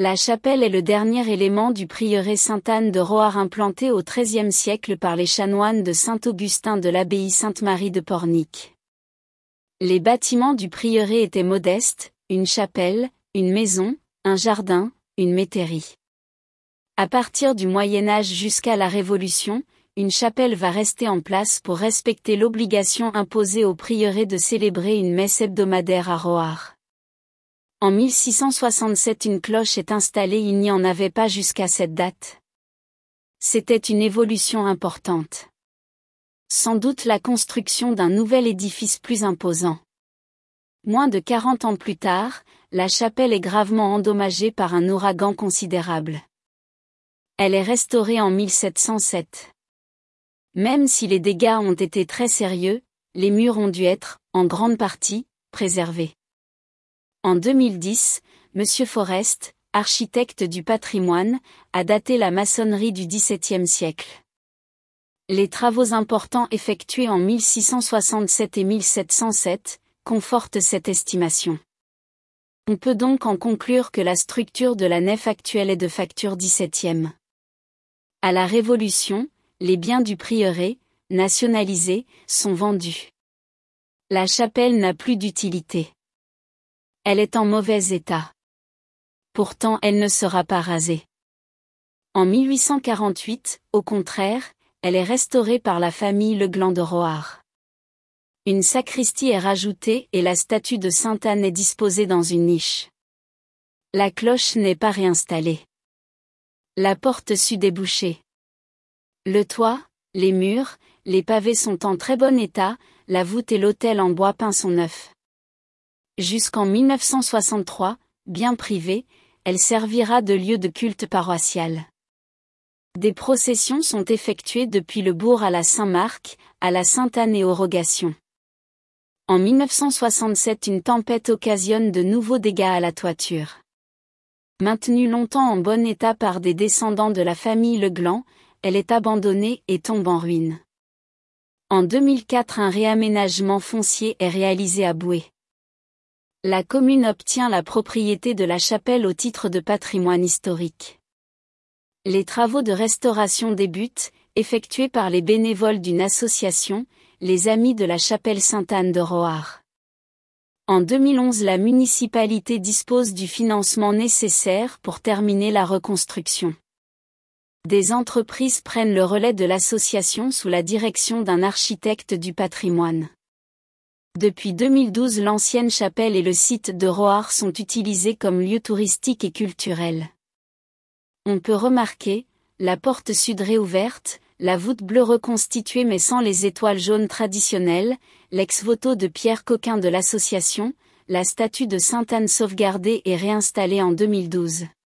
La chapelle est le dernier élément du prieuré Sainte-Anne de Rohars implanté au XIIIe siècle par les chanoines de Saint-Augustin de l'abbaye Sainte-Marie de Pornic. Les bâtiments du prieuré étaient modestes, une chapelle, une maison, un jardin, une métairie. À partir du Moyen Âge jusqu'à la Révolution, une chapelle va rester en place pour respecter l'obligation imposée au prieuré de célébrer une messe hebdomadaire à Rohars. En 1667 une cloche est installée, il n'y en avait pas jusqu'à cette date. C'était une évolution importante. Sans doute la construction d'un nouvel édifice plus imposant. Moins de 40 ans plus tard, la chapelle est gravement endommagée par un ouragan considérable. Elle est restaurée en 1707. Même si les dégâts ont été très sérieux, les murs ont dû être, en grande partie, préservés. En 2010, M. Forest, architecte du patrimoine, a daté la maçonnerie du XVIIe siècle. Les travaux importants effectués en 1667 et 1707 confortent cette estimation. On peut donc en conclure que la structure de la nef actuelle est de facture XVIIe. À la Révolution, les biens du prieuré, nationalisés, sont vendus. La chapelle n'a plus d'utilité. Elle est en mauvais état. Pourtant elle ne sera pas rasée. En 1848, au contraire, elle est restaurée par la famille Legland de Rohars. Une sacristie est rajoutée et la statue de Sainte-Anne est disposée dans une niche. La cloche n'est pas réinstallée. La porte sud est bouchée. Le toit, les murs, les pavés sont en très bon état, la voûte et l'autel en bois peint sont neufs. Jusqu'en 1963, bien privée, elle servira de lieu de culte paroissial. Des processions sont effectuées depuis le bourg à la Saint-Marc, à la Sainte-Anne et aux Rogations. En 1967 une tempête occasionne de nouveaux dégâts à la toiture. Maintenue longtemps en bon état par des descendants de la famille Legland, elle est abandonnée et tombe en ruine. En 2004 un réaménagement foncier est réalisé à Boué. La commune obtient la propriété de la chapelle au titre de patrimoine historique. Les travaux de restauration débutent, effectués par les bénévoles d'une association, les Amis de la chapelle Sainte-Anne de Rohars. En 2011 la municipalité dispose du financement nécessaire pour terminer la reconstruction. Des entreprises prennent le relais de l'association sous la direction d'un architecte du patrimoine. Depuis 2012 l'ancienne chapelle et le site de Rohars sont utilisés comme lieux touristiques et culturels. On peut remarquer, la porte sud réouverte, la voûte bleue reconstituée mais sans les étoiles jaunes traditionnelles, l'ex-voto de Pierre Coquin de l'association, la statue de Sainte-Anne sauvegardée et réinstallée en 2012.